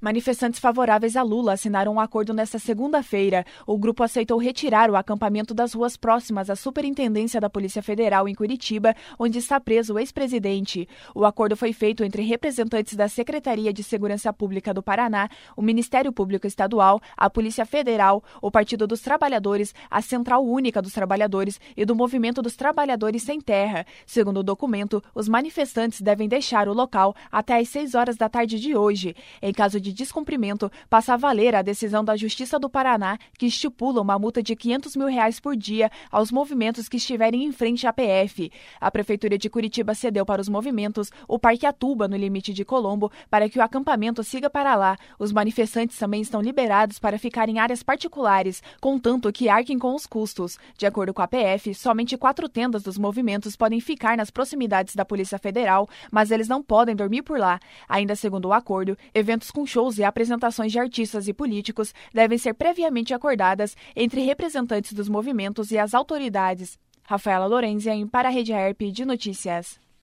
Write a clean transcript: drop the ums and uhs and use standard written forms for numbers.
Manifestantes favoráveis a Lula assinaram um acordo nesta segunda-feira. O grupo aceitou retirar o acampamento das ruas próximas à Superintendência da Polícia Federal em Curitiba, onde está preso o ex-presidente. O acordo foi feito entre representantes da Secretaria de Segurança Pública do Paraná, o Ministério Público Estadual, a Polícia Federal, o Partido dos Trabalhadores, a Central Única dos Trabalhadores e do Movimento dos Trabalhadores Sem Terra. Segundo o documento, os manifestantes devem deixar o local até às 6 horas da tarde de hoje. Em caso de descumprimento, passa a valer a decisão da Justiça do Paraná, que estipula uma multa de R$500 mil por dia aos movimentos que estiverem em frente à PF. A Prefeitura de Curitiba cedeu para os movimentos o Parque Atuba, no limite de Colombo, para que o acampamento siga para lá. Os manifestantes também estão liberados para ficar em áreas particulares, contanto que arquem com os custos. De acordo com a PF, somente 4 tendas dos movimentos podem ficar nas proximidades da Polícia Federal, mas eles não podem dormir por lá. Ainda segundo o acordo, eventos com shows e apresentações de artistas e políticos devem ser previamente acordadas entre representantes dos movimentos e as autoridades. Rafaela Lorenzia, para a Rede AERP de Notícias.